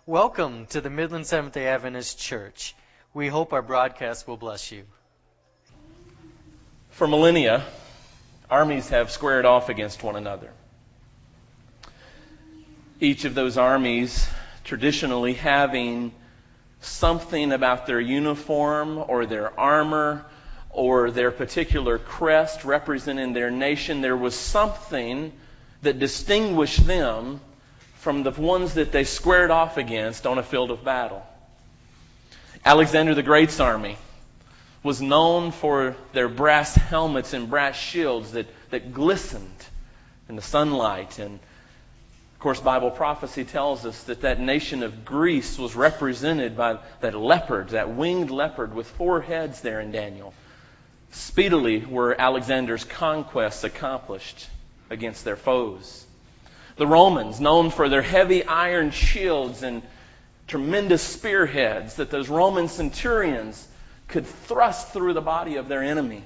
Welcome to the Midland Seventh-day Adventist Church. We hope our broadcast will bless you. For millennia, armies have squared off against one another. Each of those armies traditionally having something about their uniform or their armor or their particular crest representing their nation. There was something that distinguished them from the ones that they squared off against on a field of battle. Alexander the Great's army was known for their brass helmets and brass shields that glistened in the sunlight. And of course, Bible prophecy tells us that nation of Greece was represented by that leopard, that winged leopard with 4 heads there in Daniel. Speedily were Alexander's conquests accomplished against their foes. The Romans, known for their heavy iron shields and tremendous spearheads that those Roman centurions could thrust through the body of their enemy.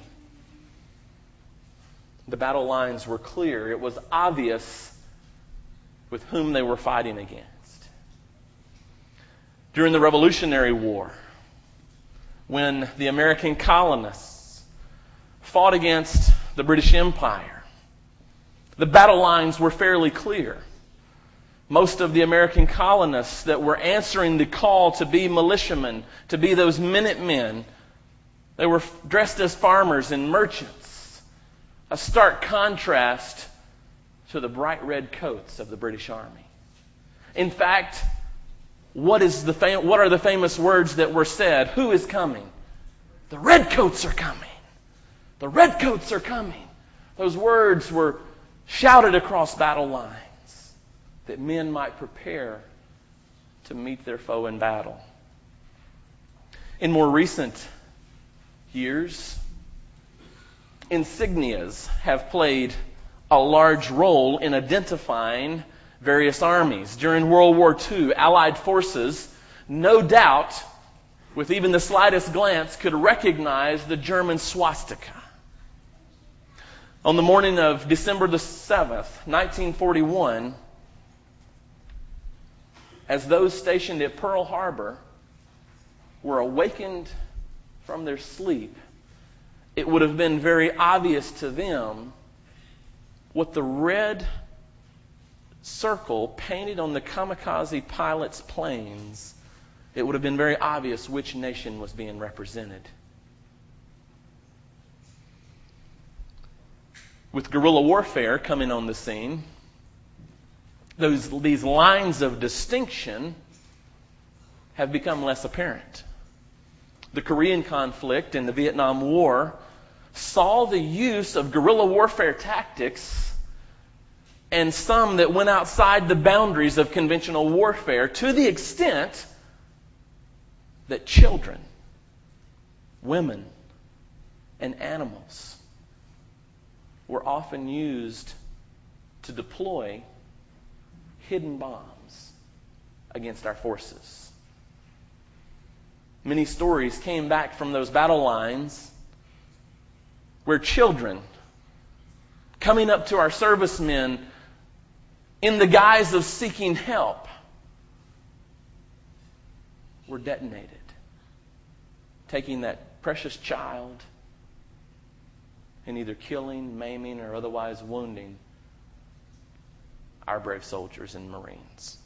The battle lines were clear. It was obvious with whom they were fighting against. During the Revolutionary War, when the American colonists fought against the British Empire, the battle lines were fairly clear. Most of the American colonists that were answering the call to be militiamen, to be those Minutemen, they were dressed as farmers and merchants. A stark contrast to the bright red coats of the British Army. In fact, what are the famous words that were said? Who is coming? The redcoats are coming. The redcoats are coming. Those words were shouted across battle lines that men might prepare to meet their foe in battle. In more recent years, insignias have played a large role in identifying various armies. During World War II, Allied forces, no doubt, with even the slightest glance, could recognize the German swastika. On the morning of December the 7th, 1941, as those stationed at Pearl Harbor were awakened from their sleep, it would have been very obvious to them what the red circle painted on the kamikaze pilot's planes. It would have been very obvious which nation was being represented. With guerrilla warfare coming on the scene, these lines of distinction have become less apparent. The Korean conflict and the Vietnam War saw the use of guerrilla warfare tactics and some that went outside the boundaries of conventional warfare to the extent that children, women, and animals were often used to deploy hidden bombs against our forces. Many stories came back from those battle lines where children coming up to our servicemen in the guise of seeking help were detonated, taking that precious child and either killing, maiming, or otherwise wounding our brave soldiers and Marines.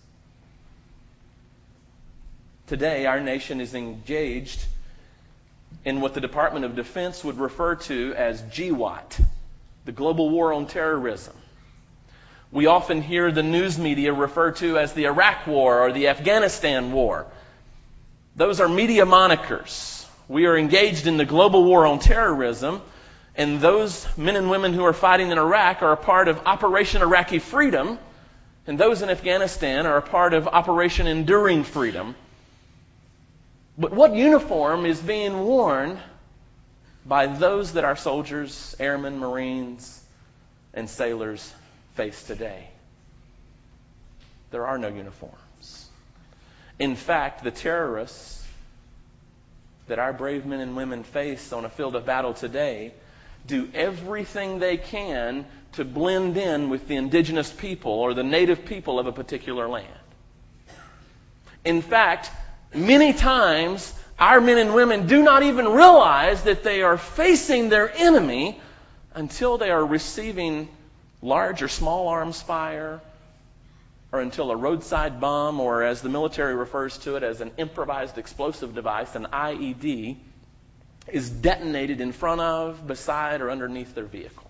Today, our nation is engaged in what the Department of Defense would refer to as GWOT, the Global War on Terrorism. We often hear the news media refer to as the Iraq War or the Afghanistan War. Those are media monikers. We are engaged in the global war on terrorism, and those men and women who are fighting in Iraq are a part of Operation Iraqi Freedom, and those in Afghanistan are a part of Operation Enduring Freedom. But what uniform is being worn by those that our soldiers, airmen, Marines, and sailors face today? There are no uniforms. In fact, the terrorists that our brave men and women face on a field of battle today do everything they can to blend in with the indigenous people or the native people of a particular land. In fact, many times our men and women do not even realize that they are facing their enemy until they are receiving large or small arms fire, or until a roadside bomb, or as the military refers to it, as an improvised explosive device, an IED, is detonated in front of, beside, or underneath their vehicle.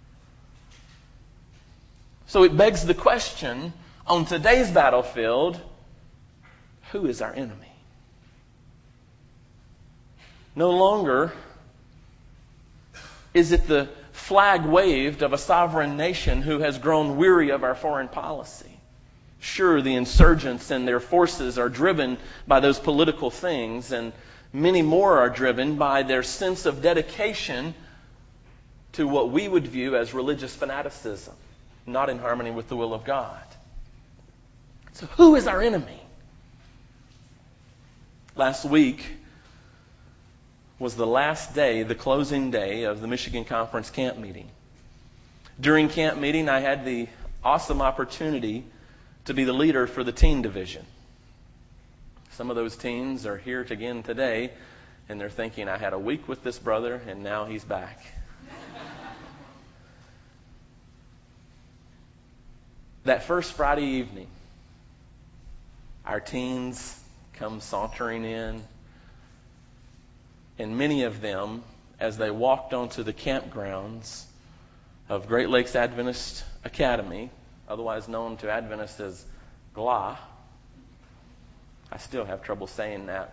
So it begs the question, on today's battlefield, who is our enemy? No longer is it the flag waved of a sovereign nation who has grown weary of our foreign policy. Sure, the insurgents and their forces are driven by those political things, and many more are driven by their sense of dedication to what we would view as religious fanaticism, not in harmony with the will of God. So who is our enemy? Last week was the last day, the closing day of the Michigan Conference camp meeting. During camp meeting, I had the awesome opportunity to be the leader for the teen division. Some of those teens are here again today, and they're thinking, I had a week with this brother, and now he's back. That first Friday evening, our teens come sauntering in, and many of them, as they walked onto the campgrounds of Great Lakes Adventist Academy, otherwise known to Adventists as GLA, I still have trouble saying that.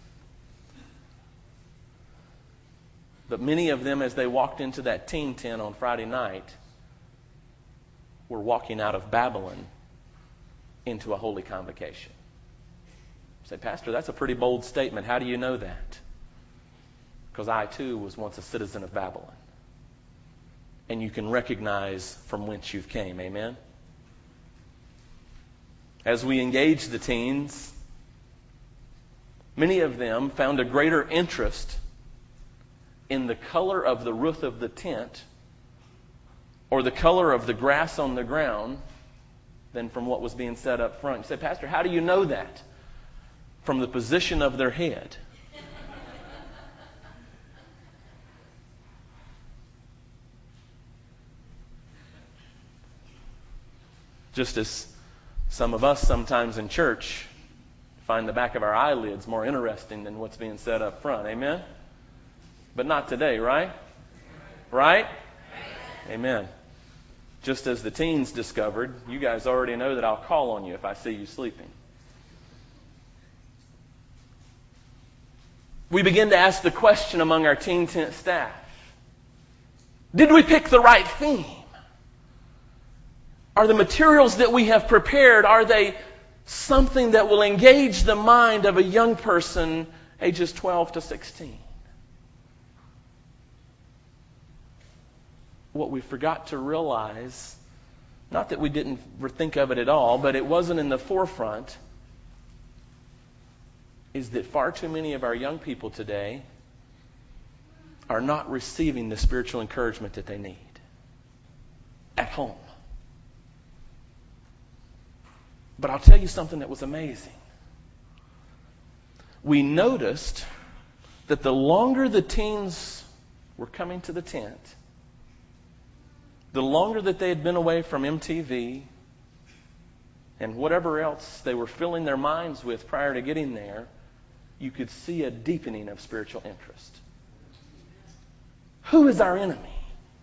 But many of them, as they walked into that teen tent on Friday night, were walking out of Babylon into a holy convocation. You say, Pastor, that's a pretty bold statement. How do you know that? Because I, too, was once a citizen of Babylon. And you can recognize from whence you've came. Amen? As we engaged the teens, many of them found a greater interest in the color of the roof of the tent or the color of the grass on the ground than from what was being said up front. You say, Pastor, how do you know that? From the position of their head. Just as some of us sometimes in church find the back of our eyelids more interesting than what's being said up front. Amen? But not today, right? Right? Amen. Just as the teens discovered, you guys already know that I'll call on you if I see you sleeping. We begin to ask the question among our teen tent staff. Did we pick the right theme? Are the materials that we have prepared, are they something that will engage the mind of a young person ages 12 to 16? What we forgot to realize, not that we didn't think of it at all, but it wasn't in the forefront, is that far too many of our young people today are not receiving the spiritual encouragement that they need at home. But I'll tell you something that was amazing. We noticed that the longer the teens were coming to the tent, the longer that they had been away from MTV and whatever else they were filling their minds with prior to getting there, you could see a deepening of spiritual interest. Who is our enemy?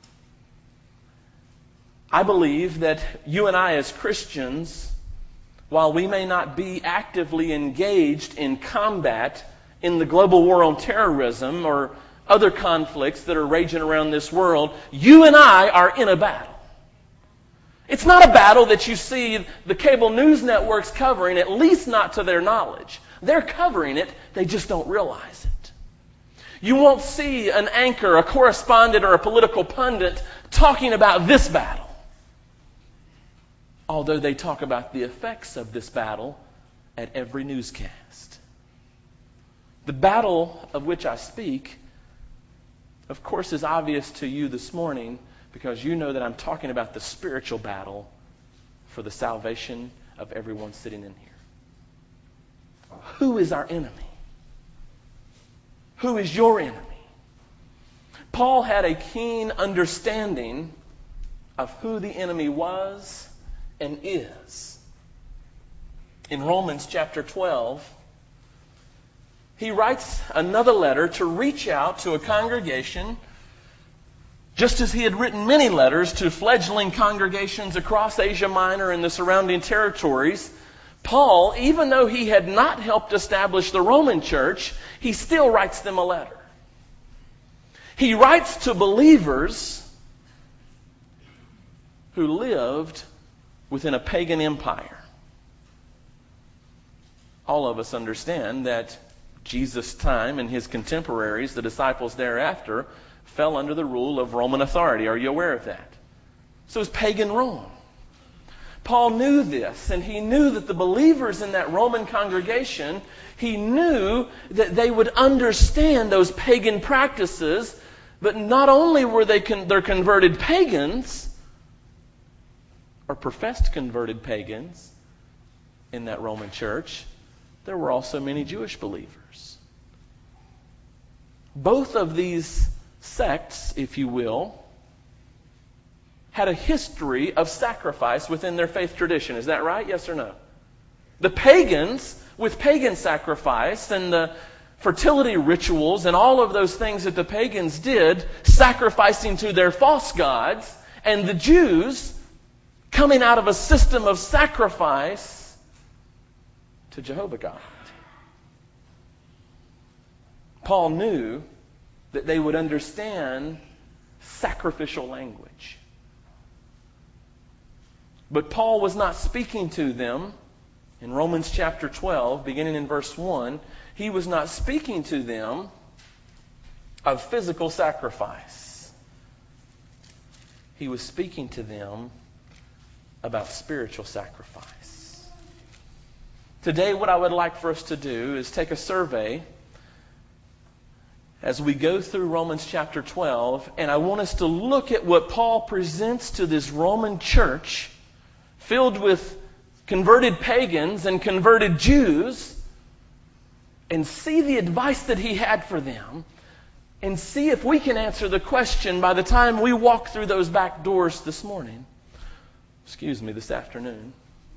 I believe that you and I as Christians, while we may not be actively engaged in combat in the global war on terrorism or other conflicts that are raging around this world, you and I are in a battle. It's not a battle that you see the cable news networks covering, at least not to their knowledge. They're covering it, they just don't realize it. You won't see an anchor, a correspondent, or a political pundit talking about this battle. Although they talk about the effects of this battle at every newscast. The battle of which I speak, of course, is obvious to you this morning because you know that I'm talking about the spiritual battle for the salvation of everyone sitting in here. who is our enemy? Who is your enemy? Paul had a keen understanding of who the enemy was and is. In Romans chapter 12, he writes another letter to reach out to a congregation, just as he had written many letters to fledgling congregations across Asia Minor and the surrounding territories. Paul, even though he had not helped establish the Roman church, he still writes them a letter. He writes to believers who lived within a pagan empire. All of us understand that Jesus' time and his contemporaries, the disciples thereafter, fell under the rule of Roman authority. Are you aware of that? So it's pagan Rome. Paul knew this, and he knew that the believers in that Roman congregation, he knew that they would understand those pagan practices, but not only were they're converted pagans, or professed converted pagans in that Roman church, there were also many Jewish believers. Both of these sects, if you will, had a history of sacrifice within their faith tradition. Is that right? Yes or no? The pagans, with pagan sacrifice and the fertility rituals and all of those things that the pagans did, sacrificing to their false gods, and the Jews coming out of a system of sacrifice to Jehovah God. Paul knew that they would understand sacrificial language. But Paul was not speaking to them in Romans chapter 12, beginning in verse 1. He was not speaking to them of physical sacrifice. He was speaking to them about spiritual sacrifice. Today, what I would like for us to do is take a survey as we go through Romans chapter 12, and I want us to look at what Paul presents to this Roman church filled with converted pagans and converted Jews, and see the advice that he had for them, and see if we can answer the question by the time we walk through those back doors this afternoon.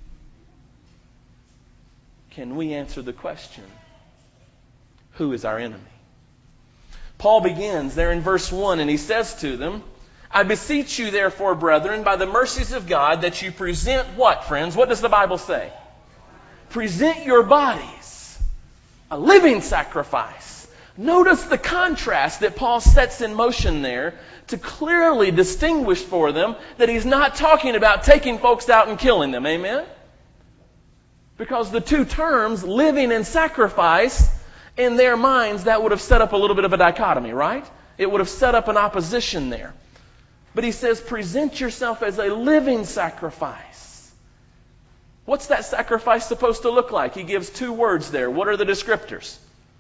Can we answer the question, who is our enemy? Paul begins there in verse 1, and he says to them, I beseech you therefore, brethren, by the mercies of God, that you present what, friends? What does the Bible say? Present your bodies a living sacrifice. Notice the contrast that Paul sets in motion there to clearly distinguish for them that he's not talking about taking folks out and killing them. Amen? Because the two terms, living and sacrifice, in their minds, that would have set up a little bit of a dichotomy, right? It would have set up an opposition there. But he says, present yourself as a living sacrifice. What's that sacrifice supposed to look like? He gives two words there. What are the descriptors?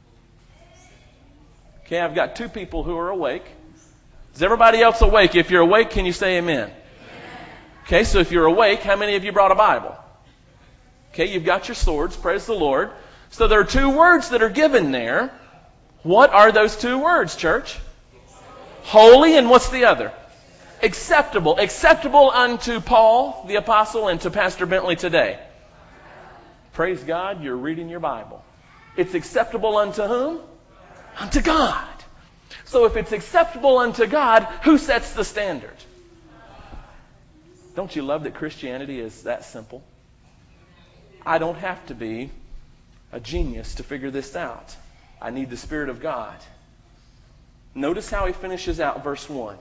Okay, I've got two people who are awake. Is everybody else awake? If you're awake, can you say amen? Okay, so if you're awake, how many of you brought a Bible? Okay, you've got your swords. Praise the Lord. So there are two words that are given there. What are those two words, church? Holy, and what's the other? Acceptable. Acceptable unto Paul, the apostle, and to Pastor Bentley today. Praise God, you're reading your Bible. It's acceptable unto whom? Unto God. So if it's acceptable unto God, who sets the standard? Don't you love that Christianity is that simple? I don't have to be a genius to figure this out. I need the Spirit of God. Notice how he finishes out verse 1.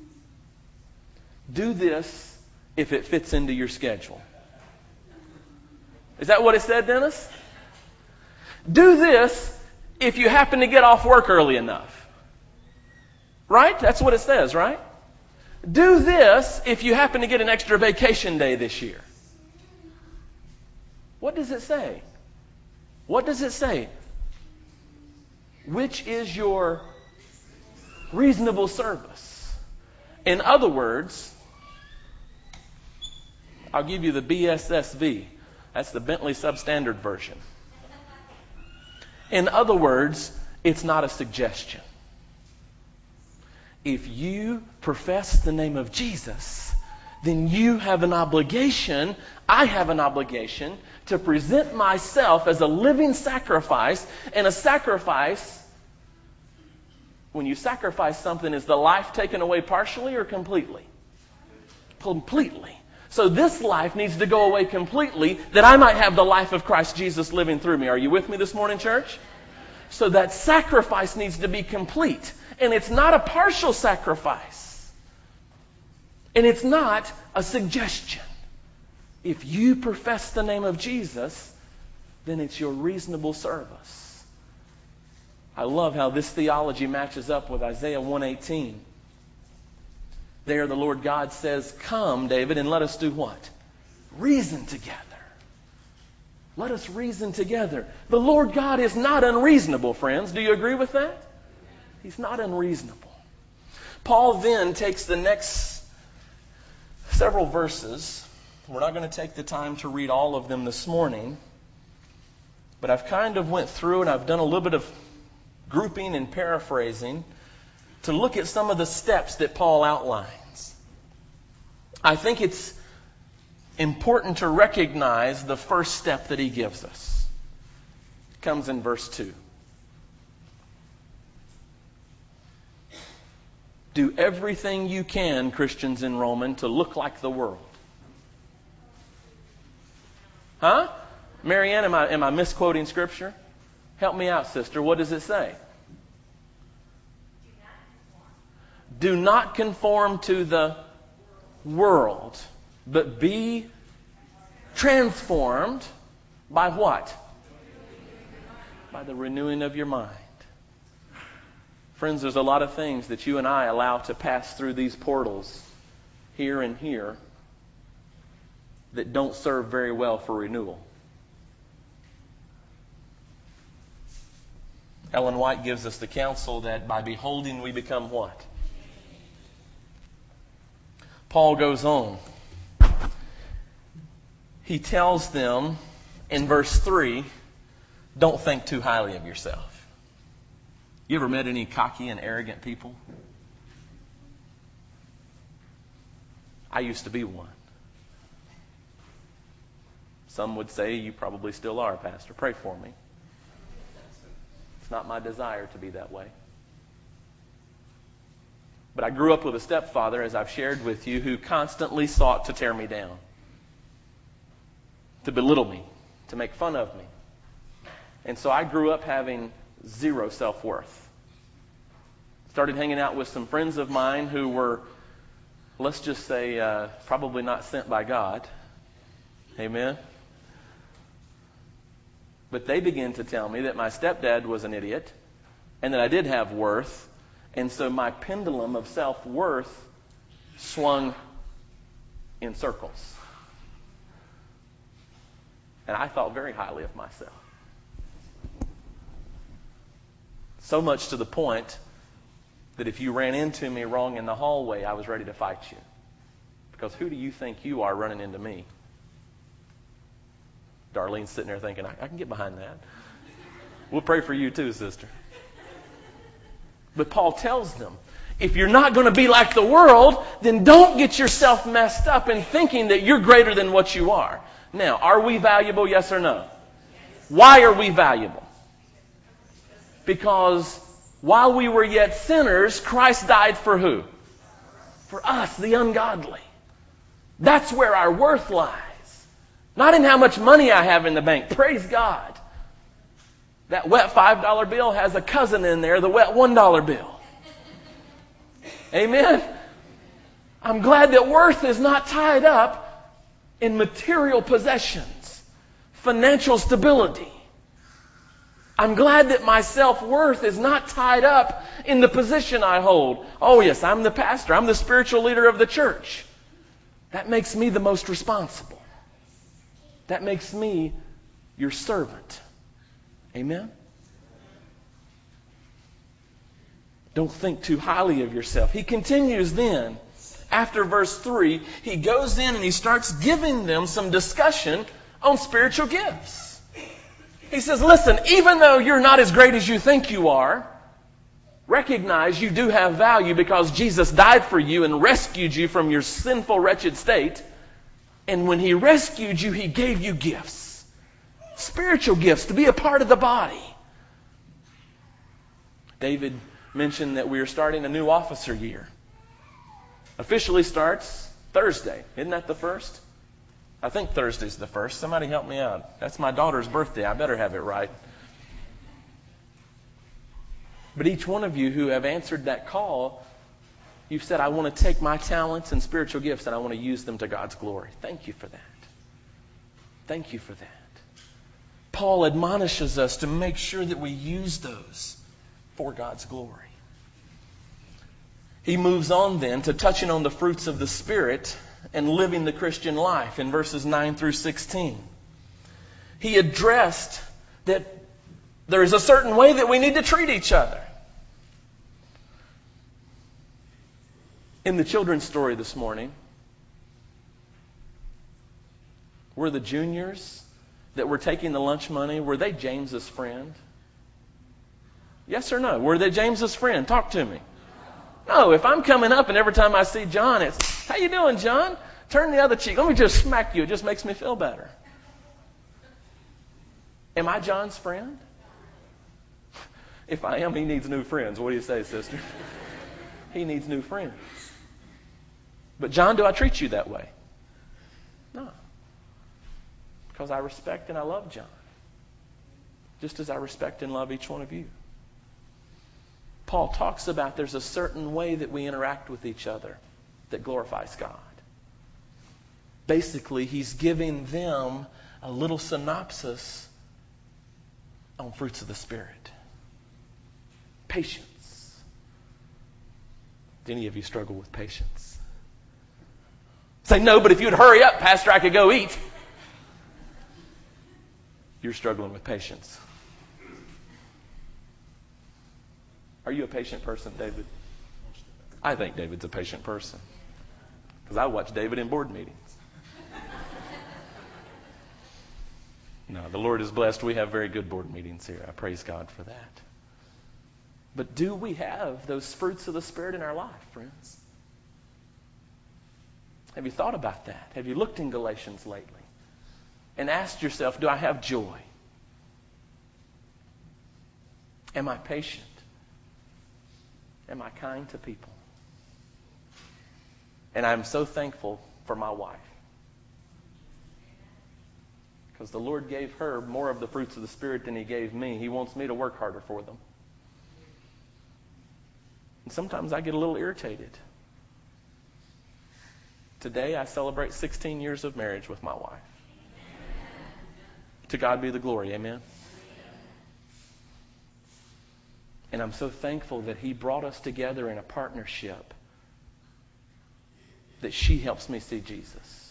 Do this if it fits into your schedule. Is that what it said, Dennis? Do this if you happen to get off work early enough. Right? That's what it says, right? Do this if you happen to get an extra vacation day this year. What does it say? What does it say? Which is your reasonable service? In other words, I'll give you the BSSV. That's the Bentley Substandard version. In other words, it's not a suggestion. If you profess the name of Jesus, then you have an obligation, I have an obligation, to present myself as a living sacrifice. And a sacrifice, when you sacrifice something, is the life taken away partially or completely? Completely. So this life needs to go away completely that I might have the life of Christ Jesus living through me. Are you with me this morning, church? So that sacrifice needs to be complete. And it's not a partial sacrifice. And it's not a suggestion. If you profess the name of Jesus, then it's your reasonable service. I love how this theology matches up with Isaiah 1:18. There the Lord God says, "Come, David, and let us do what? Reason together." Let us reason together. The Lord God is not unreasonable, friends. Do you agree with that? He's not unreasonable. Paul then takes the next several verses. We're not going to take the time to read all of them this morning, but I've kind of went through and I've done a little bit of grouping and paraphrasing to look at some of the steps that Paul outlines. I think it's important to recognize the first step that he gives us. It comes in verse 2. Do everything you can, Christians in Roman, to look like the world. Huh? Marianne, am I misquoting Scripture? Help me out, sister. What does it say? Do not conform to the world, but be transformed by what? By the renewing of your mind. Friends, there's a lot of things that you and I allow to pass through these portals here and here that don't serve very well for renewal. Ellen White gives us the counsel that by beholding we become what? Paul goes on. He tells them in verse 3, don't think too highly of yourself. You ever met any cocky and arrogant people? I used to be one. Some would say you probably still are, Pastor. Pray for me. It's not my desire to be that way. But I grew up with a stepfather, as I've shared with you, who constantly sought to tear me down, to belittle me, to make fun of me. And so I grew up having zero self-worth. Started hanging out with some friends of mine who were, let's just say, probably not sent by God. Amen? But they began to tell me that my stepdad was an idiot and that I did have worth. And so my pendulum of self-worth swung in circles. And I thought very highly of myself. So much to the point that if you ran into me wrong in the hallway, I was ready to fight you. Because who do you think you are running into me? Darlene's sitting there thinking, I can get behind that. We'll pray for you too, sister. But Paul tells them, if you're not going to be like the world, then don't get yourself messed up in thinking that you're greater than what you are. Now, are we valuable, yes or no? Why are we valuable? Because while we were yet sinners, Christ died for who? For us, the ungodly. That's where our worth lies. Not in how much money I have in the bank. Praise God. That wet $5 bill has a cousin in there, the wet $1 bill. Amen? I'm glad that worth is not tied up in material possessions, financial stability. I'm glad that my self-worth is not tied up in the position I hold. Oh yes, I'm the pastor. I'm the spiritual leader of the church. That makes me the most responsible. That makes me your servant. Amen? Don't think too highly of yourself. He continues then. After verse 3, he goes in and he starts giving them some discussion on spiritual gifts. He says, listen, even though you're not as great as you think you are, recognize you do have value because Jesus died for you and rescued you from your sinful, wretched state. And when He rescued you, He gave you gifts. Spiritual gifts to be a part of the body. David mentioned that we are starting a new officer year. Officially starts Thursday. Isn't that the first? I think Thursday's the first. Somebody help me out. That's my daughter's birthday. I better have it right. But each one of you who have answered that call, you've said, I want to take my talents and spiritual gifts and I want to use them to God's glory. Thank you for that. Thank you for that. Paul admonishes us to make sure that we use those for God's glory. He moves on then to touching on the fruits of the Spirit and living the Christian life in verses 9 through 16. He addressed that there is a certain way that we need to treat each other. In the children's story this morning, were the juniors that were taking the lunch money, were they James's friend? Yes or no? Were they James's friend? Talk to me. No, if I'm coming up and every time I see John, it's, how you doing, John? Turn the other cheek. Let me just smack you. It just makes me feel better. Am I John's friend? If I am, he needs new friends. What do you say, sister? He needs new friends. But John, do I treat you that way? No. Because I respect and I love John. Just as I respect and love each one of you. Paul talks about there's a certain way that we interact with each other that glorifies God. Basically, he's giving them a little synopsis on fruits of the Spirit. Patience. Do any of you struggle with patience? Say, no, but if you'd hurry up, Pastor, I could go eat. You're struggling with patience. Are you a patient person, David? I think David's a patient person. Because I watch David in board meetings. No, the Lord is blessed. We have very good board meetings here. I praise God for that. But do we have those fruits of the Spirit in our life, friends? Have you thought about that? Have you looked in Galatians lately? And asked yourself, do I have joy? Am I patient? Am I kind to people? And I'm so thankful for my wife. Because the Lord gave her more of the fruits of the Spirit than He gave me. He wants me to work harder for them. And sometimes I get a little irritated. Today I celebrate 16 years of marriage with my wife. To God be the glory, amen? And I'm so thankful that He brought us together in a partnership that she helps me see Jesus.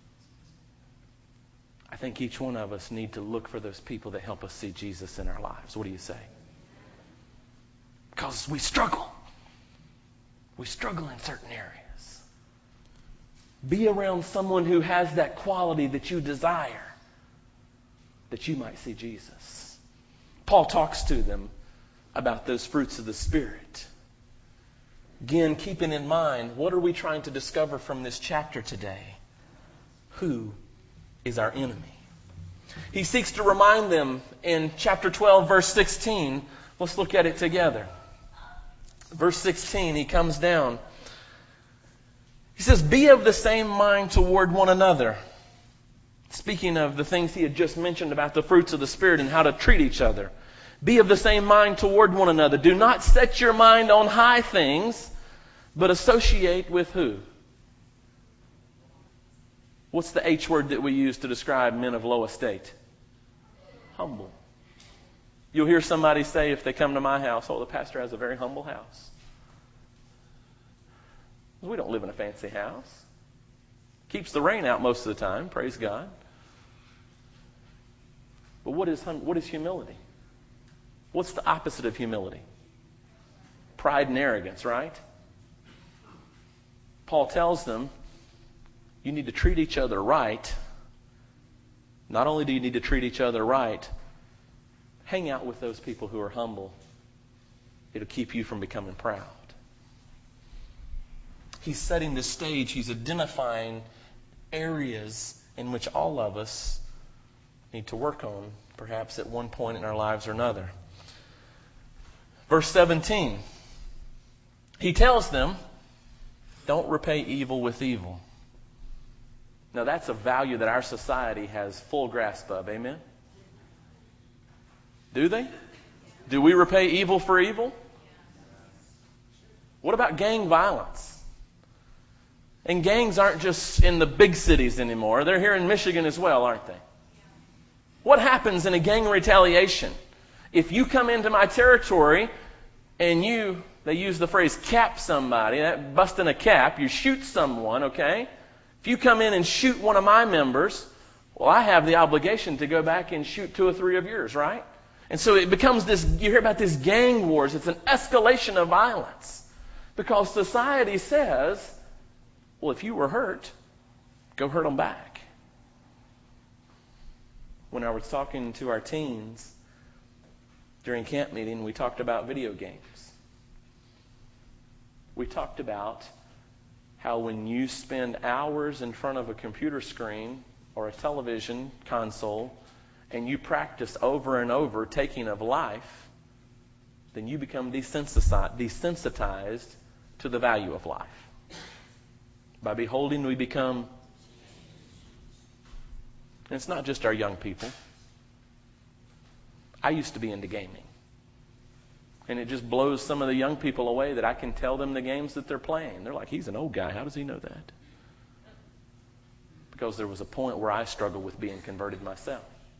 I think each one of us need to look for those people that help us see Jesus in our lives. What do you say? Because we struggle. We struggle in certain areas. Be around someone who has that quality that you desire, that you might see Jesus. Paul talks to them about those fruits of the Spirit. Again, keeping in mind, what are we trying to discover from this chapter today? Who is our enemy? He seeks to remind them in chapter 12, verse 16. Let's look at it together. Verse 16, he comes down. He says, be of the same mind toward one another. Speaking of the things he had just mentioned about the fruits of the Spirit and how to treat each other. Be of the same mind toward one another. Do not set your mind on high things, but associate with who? What's the H word that we use to describe men of low estate? Humble. You'll hear somebody say if they come to my house, oh, the pastor has a very humble house. We don't live in a fancy house. Keeps the rain out most of the time, praise God. But what is humility? What's the opposite of humility? Pride and arrogance, right? Paul tells them, you need to treat each other right. Not only do you need to treat each other right, Hang out with those people who are humble. It'll keep you from becoming proud. He's setting the stage. He's identifying areas in which all of us need to work on, perhaps at one point in our lives or another. Verse 17. He tells them, don't repay evil with evil. Now that's a value that our society has full grasp of. Amen? Do they? Do we repay evil for evil? What about gang violence? And gangs aren't just in the big cities anymore. They're here in Michigan as well, aren't they? What happens in a gang retaliation? If you come into my territory and they use the phrase cap somebody, that busting a cap, you shoot someone, okay? If you come in and shoot one of my members, well, I have the obligation to go back and shoot 2 or 3 of yours, right? And so it becomes this, you hear about this gang wars. It's an escalation of violence. Because society says, well, if you were hurt, go hurt them back. When I was talking to our teens during camp meeting, we talked about video games. We talked about how when you spend hours in front of a computer screen or a television console and you practice over and over taking of life, then you become desensitized to the value of life. By beholding, we become... And it's not just our young people. I used to be into gaming. And it just blows some of the young people away that I can tell them the games that they're playing. They're like, he's an old guy. How does he know that? Because there was a point where I struggled with being converted myself.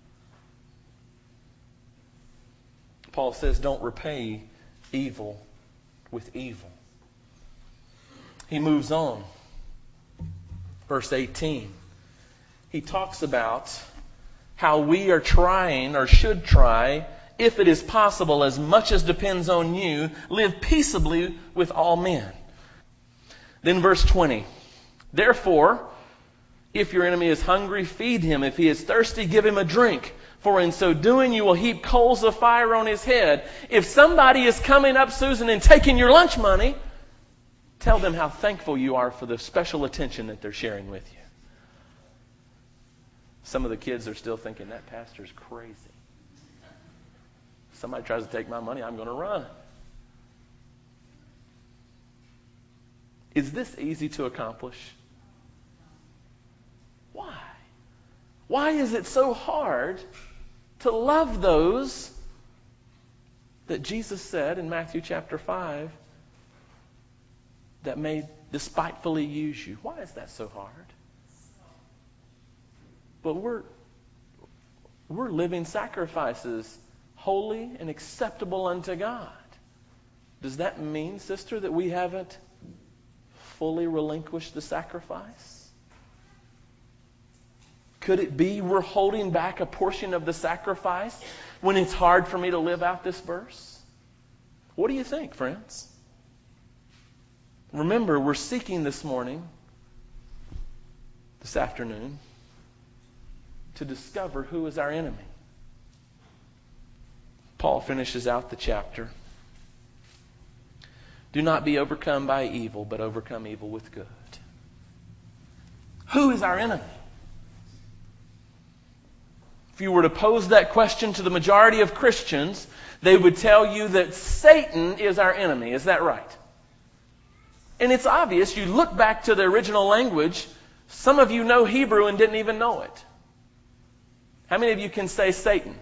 Paul says, don't repay evil with evil. He moves on. Verse 18. He talks about how we are trying, or should try, if it is possible, as much as depends on you, live peaceably with all men. Then verse 20. Therefore, if your enemy is hungry, feed him. If he is thirsty, give him a drink. For in so doing, you will heap coals of fire on his head. If somebody is coming up, Susan, and taking your lunch money, tell them how thankful you are for the special attention that they're sharing with you. Some of the kids are still thinking, that pastor's crazy. Somebody tries to take my money, I'm going to run. Is this easy to accomplish? Why? Why is it so hard to love those that Jesus said in Matthew chapter 5 that may despitefully use you? Why is that so hard? But we're living sacrifices, holy and acceptable unto God. Does that mean, sister, that we haven't fully relinquished the sacrifice? Could it be we're holding back a portion of the sacrifice when it's hard for me to live out this verse? What do you think, friends? Remember, we're seeking this afternoon, to discover who is our enemy. Paul finishes out the chapter. Do not be overcome by evil, but overcome evil with good. Who is our enemy? If you were to pose that question to the majority of Christians, they would tell you that Satan is our enemy. Is that right? And it's obvious. You look back to the original language. Some of you know Hebrew and didn't even know it. How many of you can say Satan?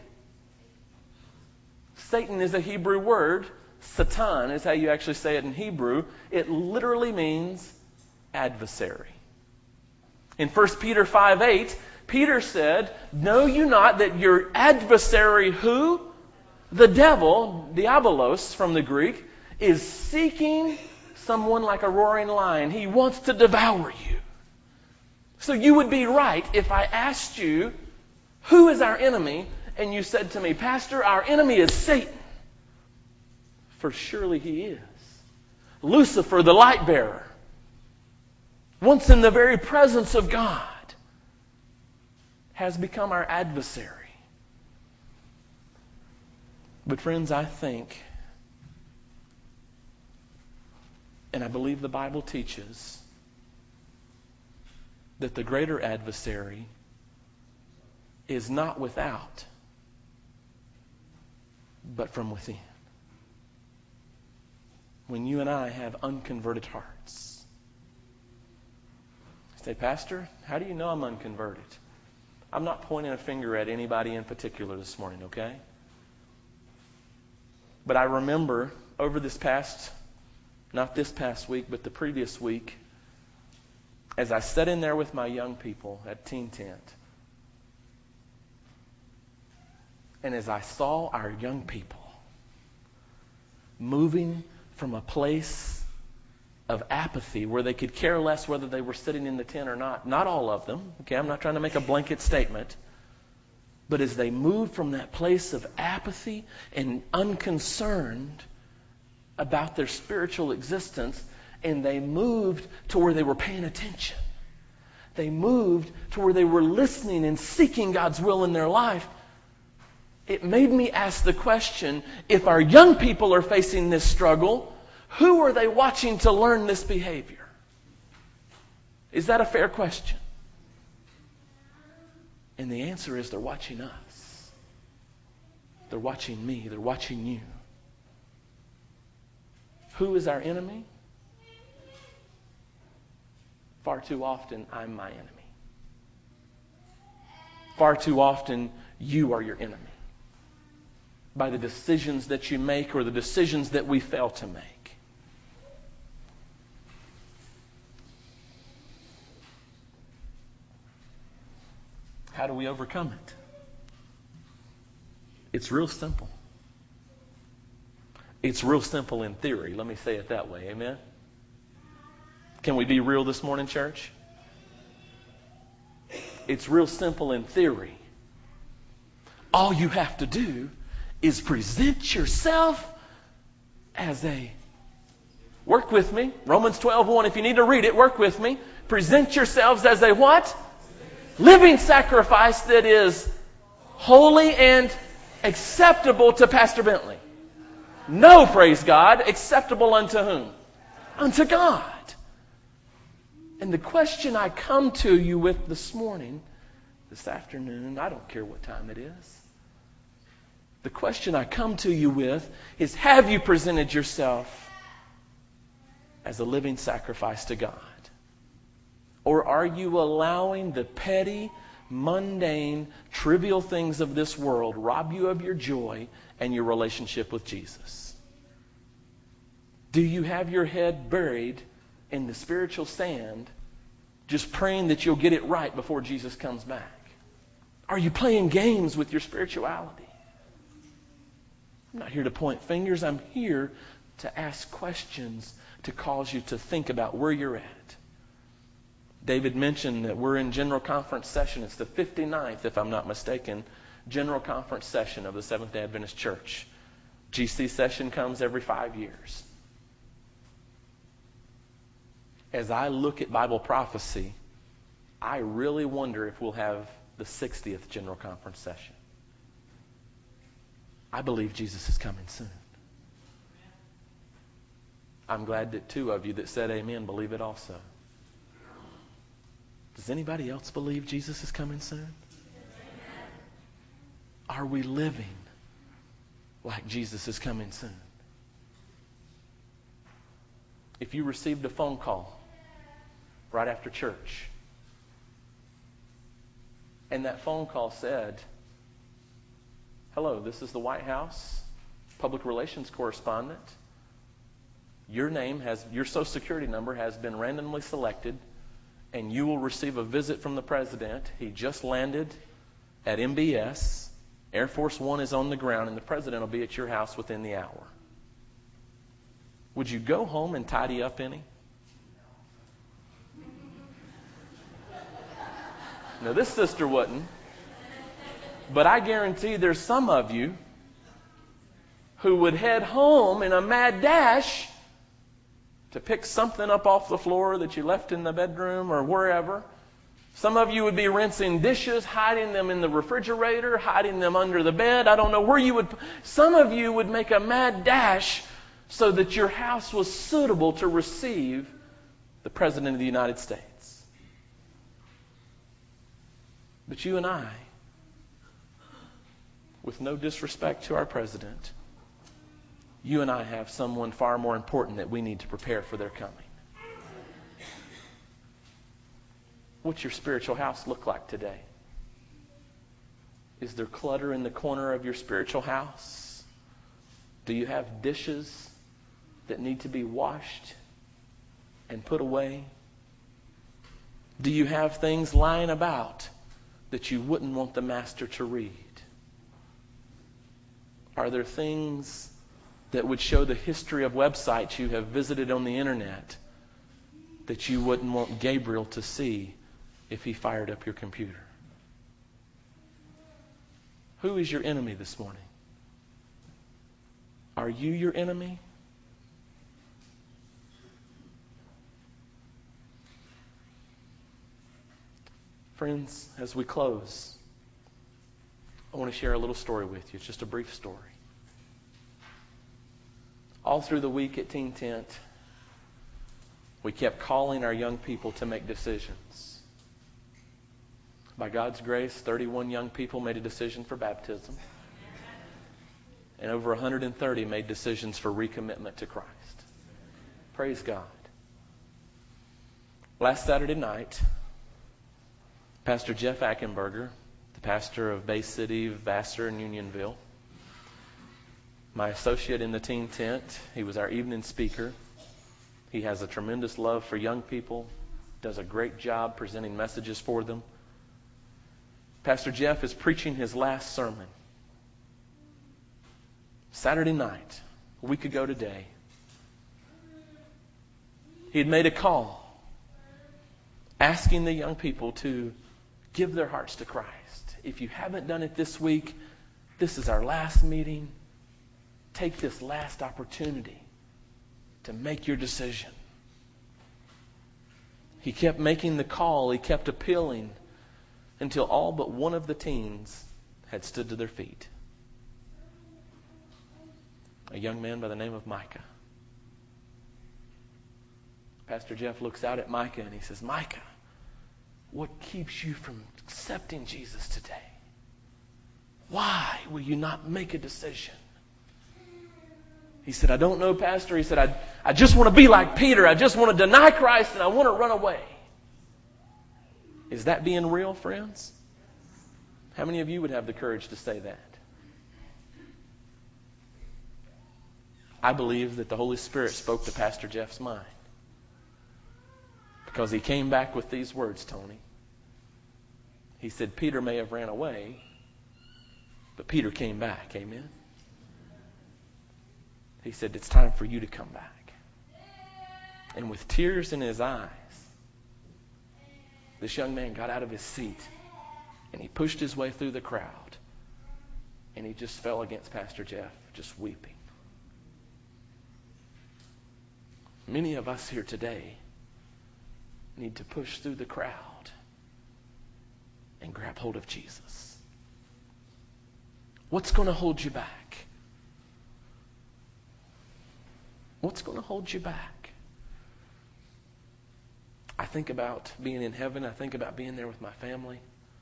Satan is a Hebrew word. Satan is how you actually say it in Hebrew. It literally means adversary. In 1 Peter 5:8, Peter said, know you not that your adversary who? The devil, diabolos from the Greek, is seeking someone like a roaring lion. He wants to devour you. So you would be right if I asked you, who is our enemy? And you said to me, Pastor, our enemy is Satan. For surely he is. Lucifer, the light bearer, once in the very presence of God, has become our adversary. But friends, I think, and I believe the Bible teaches, that the greater adversary is not without, but from within. When you and I have unconverted hearts. You say, Pastor, how do you know I'm unconverted? I'm not pointing a finger at anybody in particular this morning, okay? But I remember over this past, not this past week, but the previous week, as I sat in there with my young people at Teen Tent, and as I saw our young people moving from a place of apathy where they could care less whether they were sitting in the tent or not all of them, okay, I'm not trying to make a blanket statement, but as they moved from that place of apathy and unconcerned about their spiritual existence, and they moved to where they were paying attention. They moved to where they were listening and seeking God's will in their life. It made me ask the question, if our young people are facing this struggle, who are they watching to learn this behavior? Is that a fair question? And the answer is they're watching us. They're watching me. They're watching you. Who is our enemy? Far too often, I'm my enemy. Far too often, you are your enemy. By the decisions that you make or the decisions that we fail to make. How do we overcome it? It's real simple. It's real simple in theory. Let me say it that way. Amen? Can we be real this morning, church? It's real simple in theory. All you have to do is present yourself as a, work with me, Romans 12:1, if you need to read it, work with me. Present yourselves as a what? Living sacrifice that is holy and acceptable to Pastor Bentley. No, praise God, acceptable unto whom? Unto God. And the question I come to you with this morning, this afternoon, I don't care what time it is. The question I come to you with is, have you presented yourself as a living sacrifice to God? Or are you allowing the petty, mundane, trivial things of this world rob you of your joy and your relationship with Jesus? Do you have your head buried in the spiritual sand, just praying that you'll get it right before Jesus comes back? Are you playing games with your spirituality? I'm not here to point fingers. I'm here to ask questions to cause you to think about where you're at. David mentioned that we're in General Conference session. It's the 59th, if I'm not mistaken, General Conference session of the Seventh-day Adventist Church. GC session comes every 5 years. As I look at Bible prophecy, I really wonder if we'll have the 60th General Conference session. I believe Jesus is coming soon. I'm glad that 2 of you that said amen believe it also. Does anybody else believe Jesus is coming soon? Are we living like Jesus is coming soon? If you received a phone call right after church, and that phone call said, "Hello, this is the White House Public Relations Correspondent. Your Social Security number has been randomly selected, and you will receive a visit from the President. He just landed at MBS. Air Force One is on the ground, and the President will be at your house within the hour." Would you go home and tidy up any? Now, this sister wouldn't. But I guarantee there's some of you who would head home in a mad dash to pick something up off the floor that you left in the bedroom or wherever, Some of you would be rinsing dishes, hiding them in the refrigerator, hiding them under the bed. I don't know where you would. Some of you would make a mad dash so that your house was suitable to receive the President of the United States. But you and I, with no disrespect to our president, you and I have someone far more important that we need to prepare for their coming. What's your spiritual house look like today? Is there clutter in the corner of your spiritual house? Do you have dishes that need to be washed and put away? Do you have things lying about that you wouldn't want the master to read? Are there things that would show the history of websites you have visited on the internet that you wouldn't want Gabriel to see if he fired up your computer? Who is your enemy this morning? Are you your enemy? Friends, as we close, I want to share a little story with you. It's just a brief story. All through the week at Teen Tent, we kept calling our young people to make decisions. By God's grace, 31 young people made a decision for baptism. And over 130 made decisions for recommitment to Christ. Praise God. Last Saturday night, Pastor Jeff Ackenberger, the pastor of Bay City, Vassar, and Unionville, my associate in the Teen Tent, he was our evening speaker. He has a tremendous love for young people, does a great job presenting messages for them. Pastor Jeff is preaching his last sermon. Saturday night, a week ago today, he had made a call asking the young people to give their hearts to Christ. If you haven't done it this week, this is our last meeting. Take this last opportunity to make your decision. He kept making the call. He kept appealing until all but one of the teens had stood to their feet. A young man by the name of Micah. Pastor Jeff looks out at Micah and he says, Micah, what keeps you from accepting Jesus today? Why will you not make a decision? He said, I don't know, Pastor. He said, I just want to be like Peter. I just want to deny Christ and I want to run away. Is that being real, friends? How many of you would have the courage to say that? I believe that the Holy Spirit spoke to Pastor Jeff's mind. Because he came back with these words, Tony. He said, Peter may have ran away, but Peter came back. Amen? He said, it's time for you to come back. And with tears in his eyes, this young man got out of his seat and he pushed his way through the crowd and he just fell against Pastor Jeff, just weeping. Many of us here today need to push through the crowd and grab hold of Jesus. What's going to hold you back? What's going to hold you back? I think about being in heaven. I think about being there with my family.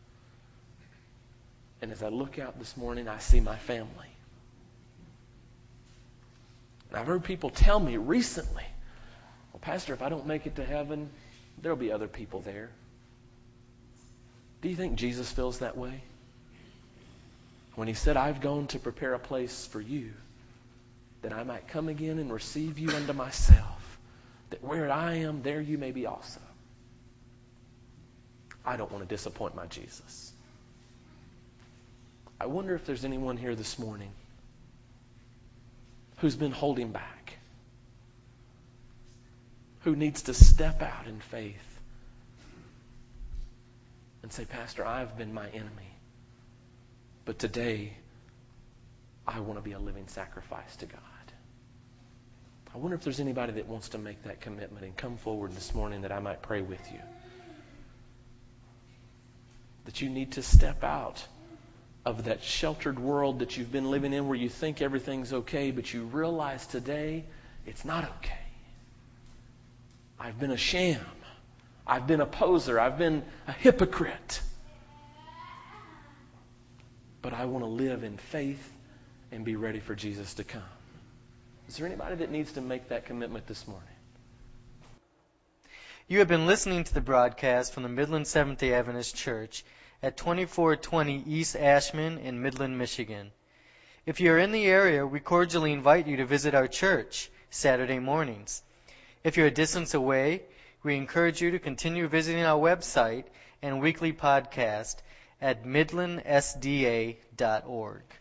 And as I look out this morning, I see my family. And I've heard people tell me recently, well, Pastor, if I don't make it to heaven, there'll be other people there. Do you think Jesus feels that way? When he said, I've gone to prepare a place for you, that I might come again and receive you unto myself, that where I am, there you may be also. I don't want to disappoint my Jesus. I wonder if there's anyone here this morning who's been holding back, who needs to step out in faith and say, Pastor, I've been my enemy, but today I want to be a living sacrifice to God. I wonder if there's anybody that wants to make that commitment and come forward this morning that I might pray with you. that you need to step out of that sheltered world that you've been living in where you think everything's okay, but you realize today it's not okay. I've been a sham. I've been a poser. I've been a hypocrite. But I want to live in faith and be ready for Jesus to come. Is there anybody that needs to make that commitment this morning? You have been listening to the broadcast from the Midland Seventh-day Adventist Church at 2420 East Ashman in Midland, Michigan. If you are in the area, we cordially invite you to visit our church Saturday mornings. If you're a distance away, we encourage you to continue visiting our website and weekly podcast at midlandsda.org.